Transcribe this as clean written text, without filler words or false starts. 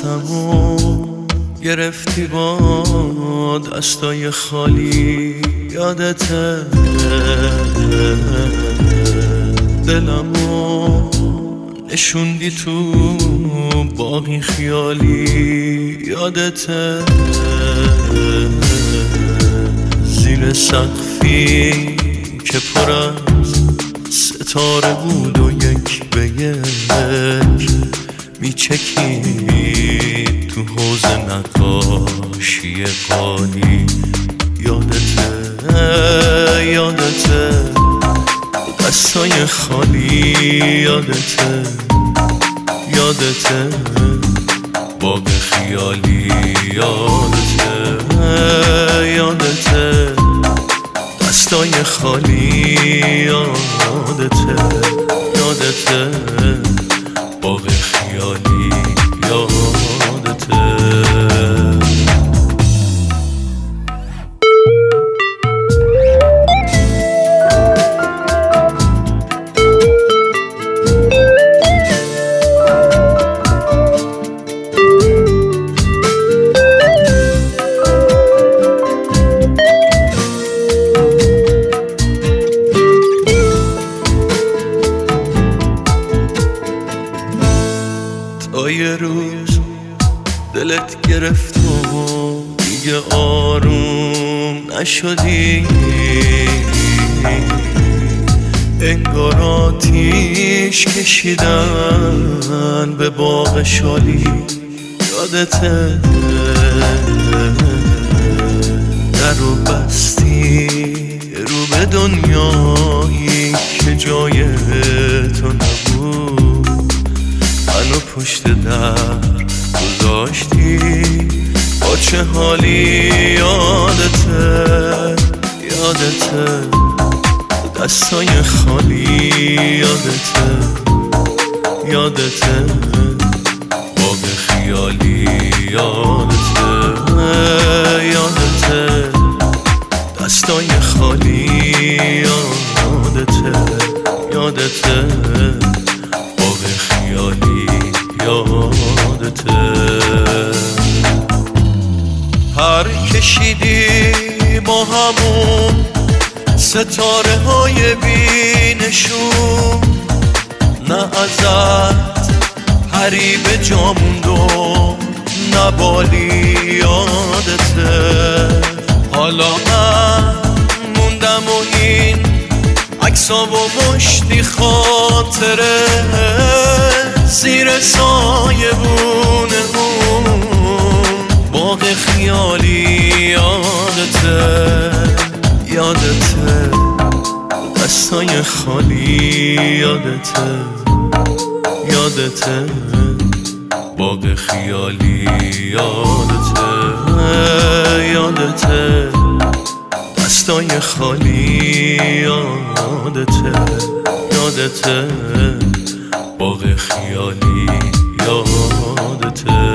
دستمو گرفتی با دستای خالی، یادته دلمو نشوندی تو باغی خیالی، یادته زیر سقفی که پر از ستاره بود و یک به یک میچکید تو حوض نقاشی قالی، یادته دستای خالی، یادته باغ خیالی، یادته دستای خالی، یادته باغ خیالی، یادته. تا یه روز دلت گرفت و دیگه آروم نشدی، انگار آتیش کشیدن به باغ شالی، یادته درو بستی رو به دنیایی که جای تو نبود، منو پشت در گذاشتی با چه حالی، یادته دستای خالی، یادته باغ خیالی، یادته دستای خالی، یادته باغ خیالی، یادته پر کشیدی با همون ستاره های بی نشون، نه ازت پری به جا موند و نه بالی، یادته حالا من موندم و این عکسا و مشتی خاطره زیر سایبون اون باغ خیالی، یادته دستای خالی، یادته باغ خیالی، یادته دستای خالی، یادته باغ خیالی، یادته.